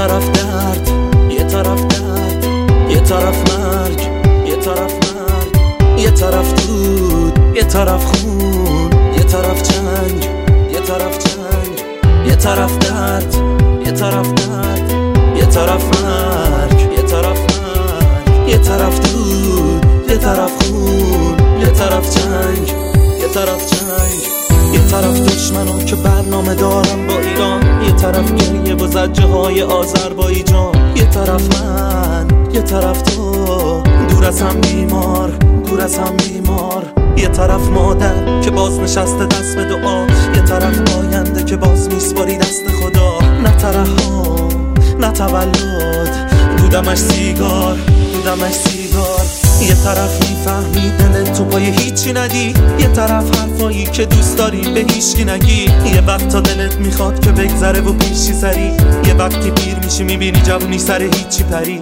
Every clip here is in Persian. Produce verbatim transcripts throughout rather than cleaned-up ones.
طرف درد، یه طرف درد، یه طرف مرگ، یه طرف مرگ، یه طرف دود، یه طرف خون، یه طرف جنگ، یه طرف جنگ، یه طرف درد، یه طرف درد، یه طرف مرگ، یه طرف مرگ، یه طرف دود، یه طرف خون، یه طرف جنگ، یه طرف جنگ، یه طرف دشمنم که برنامه دارم با ایران، یه طرف گریه و زجه های آذربایجان، یه طرف من، یه طرف تو، دور از هم بیمار، دور از هم بیمار، یه طرف مادر که باز نشسته دست به دعا، یه طرف آینده که باز میسپاری دست خدا، نه ترحم نه تولد، دودمش سیگار، دودمش سیگار، یه طرف میفهمی دلت تو پای هیچی ندی، یه طرف حرفایی که دوست داری به هیچکی نگی، یه وقت تا دلت میخواد که بگذره و پیشی سری، یه وقتی پیر میشی میبینی جوونی سر هیچی پری.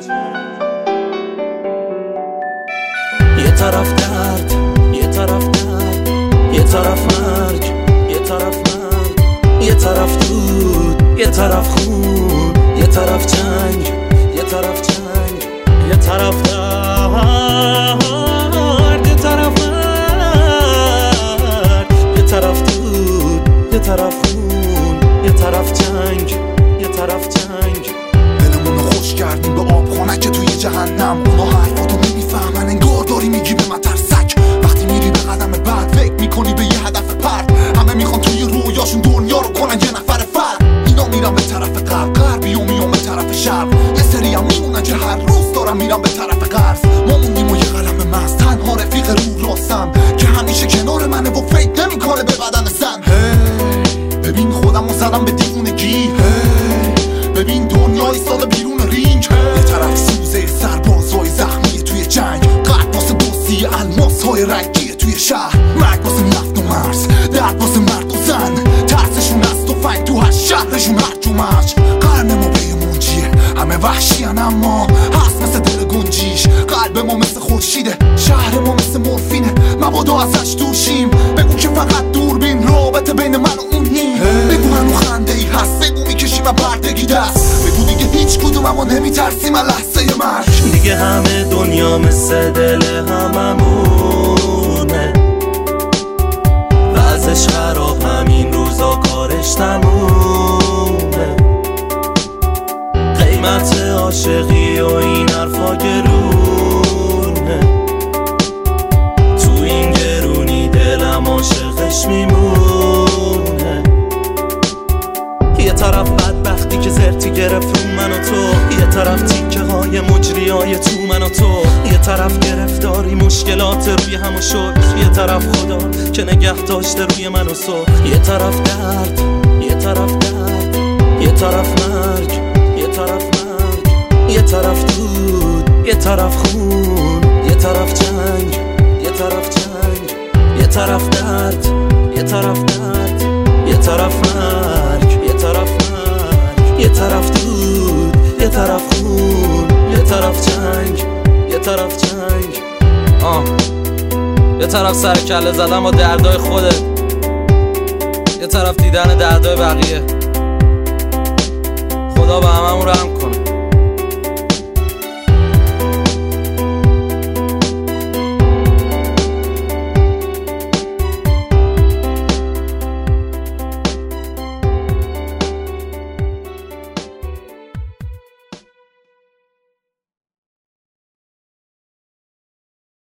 یه طرف درد، یه طرف درد، یه طرف مرگ، یه طرف مرگ، یه طرف دود، یه طرف خون، یه طرف جنگ، یه طرف جنگ، یه طرف درد، یه طرف مرگ، یه طرف دود، یه طرف خون، یه طرف جنگ، یه طرف جنگ. دلمونو خوش کردیم به آب که توی جهنم، اونا حرفاتو نمیفهمن انگار داری میگی به من ترسک، وقتی میری به قدم بعد فکر میکنی به یه هدف پرد، همه میخوان توی رویاشون دنیا رو کنن یه نفر فرد، اینا میرن به طرف غرب، غربی و میان به طرف شرق، یه سری هم میمونن که هر روز دارن میرن به طرف غرب، ما موندیم و یه قلم مست، تنها رفیق رو راستم که همیشه کنار منه و فکر نمیکنه به بدن زن. hey, ببین خودم رو زدم به دیوونگی، hey, ببین دنیا ایستاده بیرون رینگ، hey. یه طرف سوزه سربازای زخمی توی جنگ، قلب واسه دوستی الماس های رنگی توی شهر، مرگ واسه نفت و مرز، درد واسه مرد و زن، ترسشون از تفنگ تو هر شهرشون هرج و مرج، قرن ما به منجیه همه وحشیان اما هست مثل دل گنجیش، قلب ما مثل خورشیده، شهر ما مثل مورفینه، مبادا ازش دوشیم، بگو که فقط دوربین رابطه بین من و اون نیم، بگو هنو خنده ای هست، بگو میکشیم بردگی دست، بگو دیگه هیچ کدوم اما نمیترسیم از لحظه مرگ، دیگه همه دنیا مثل دل هممونه، وضعش خراب همین روزا کارش تمومه، قیمت عاشقی و این حرفا گرونه، تو این گرونی دلم عاشقش میمونه، یه طرف بدبختی که زرتی گرفت رو من و تو، یه طرف تیکه های مجری های تو من و تو، یه طرف گرفتاری مشکلات روی هم و شد، یه طرف خدا که نگه داشته روی من و سو، یه طرف درد، یه طرف درد، یه طرف مرگ، یه طرف مرگ، یه طرف دود، یه طرف خون، یه طرف جنگ، یه طرف جنگ، یه طرف درد، یه طرف درد، یه طرف مرگ، یه طرف مرگ، یه طرف دود، یه طرف خون، یه طرف جنگ، یه طرف جنگ. آه یه طرف سر کله زدن با دردای خودت، یه طرف دیدن دردای بقیه، خدا به هممون رحم